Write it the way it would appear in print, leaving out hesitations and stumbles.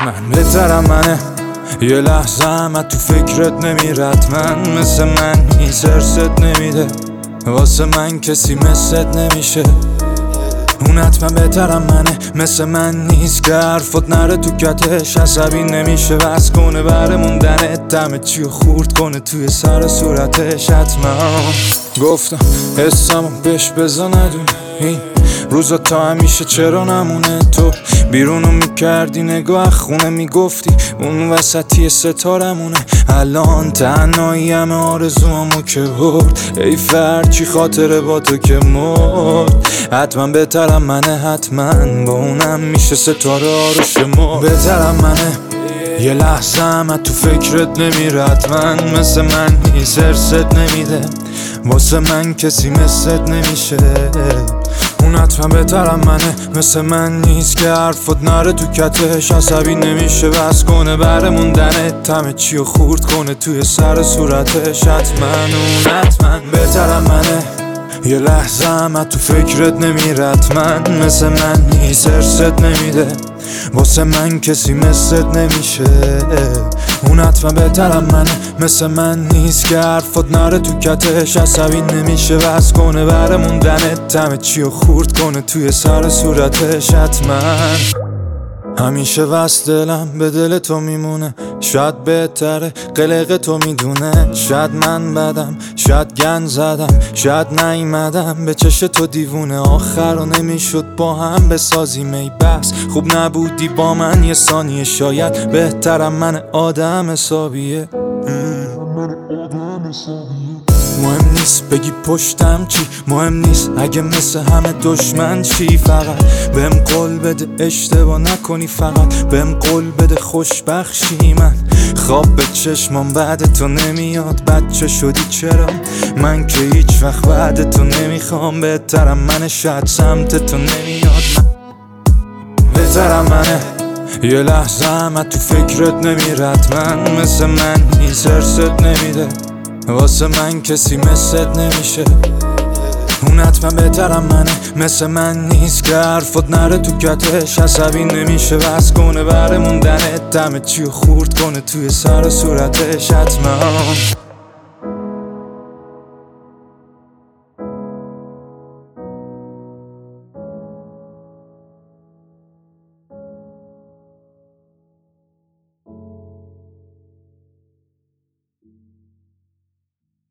من بهترم منه، یه لحظه هم تو فکرت نمیرد من مثل من نیست، ارست نمیده واسه من کسی مثلت نمیشه. اون حتما بهترم منه، مثل من نیست که حرفت نره تو کتش، عصبی نمیشه وز کنه بره موندنت، دمه چی رو خورد کنه توی سر صورتش. حتما گفتم حسامو بهش بزا ندونه، این روزا تا همیشه چرا نمونه. تو بیرونو میکردی نگاه خونه میگفتی اون وسطی ستارمونه، الان تنهایی همه آرزوامو که برد، ای فرچی خاطره با تو که مرد. حتما بهترم منه، حتما با اونم میشه ستاره ها رو شمرد. بهترم منه، یه لحظه هم تو فکرت نمیرد من مثل من نیست، ارست نمیده واسه من کسی مثلت نمیشه. اون حتما بهترم منه، مثل من نیست که حرفت نره تو کتش، عصبی نمیشه بس کنه بره موندنت، همه چی رو خورد کنه توی سر صورتش. حتما اون حتما بهترم منه، یه لحظه هم تو فکرت نمیرد من مثل من نیست، ارست نمیده واسه من کسی مثلت نمیشه. اون حتما بهترم منه، مثل من نیست که حرفت نره تو کتش، عصبی نمیشه وز کنه بره موندنت، همه چی رو خورد کنه توی سر صورتش. حتما همیشه وست دلم به دل تو میمونه، شاید بهتره قلق تو میدونه، شاید من بدم شاید گن زدم شاید نیومدم به چش تو دیوونه، آخر رو نمیشد با هم بسازیم ای بس خوب نبودی با من یه ثانیه، شاید بهترم من آدم حسابیه. مهم نیست بگی پشتم چی، مهم نیست اگه مثل همه دشمن چی، فقط بهم قول بده اشتباه نکنی، فقط بهم قول بده خوشبخشی. من خواب به چشمام بعد تو نمیاد، بچه شدی چرا من که هیچ وقت بعد تو نمیخوام. بهترم منه، شاید سمت تو نمیاد. بهترم منه، یه لحظه هم تو فکرت نمیرد من مثل من نیست، ارست نمیده واسه من کسی مثلت نمیشه. اون حتما بهترم منه، مثل من نیست که حرفت نره تو کتش، عصبی نمیشه وز کنه بره موندنت، همه چی رو خورد کنه توی سر صورتش. حتما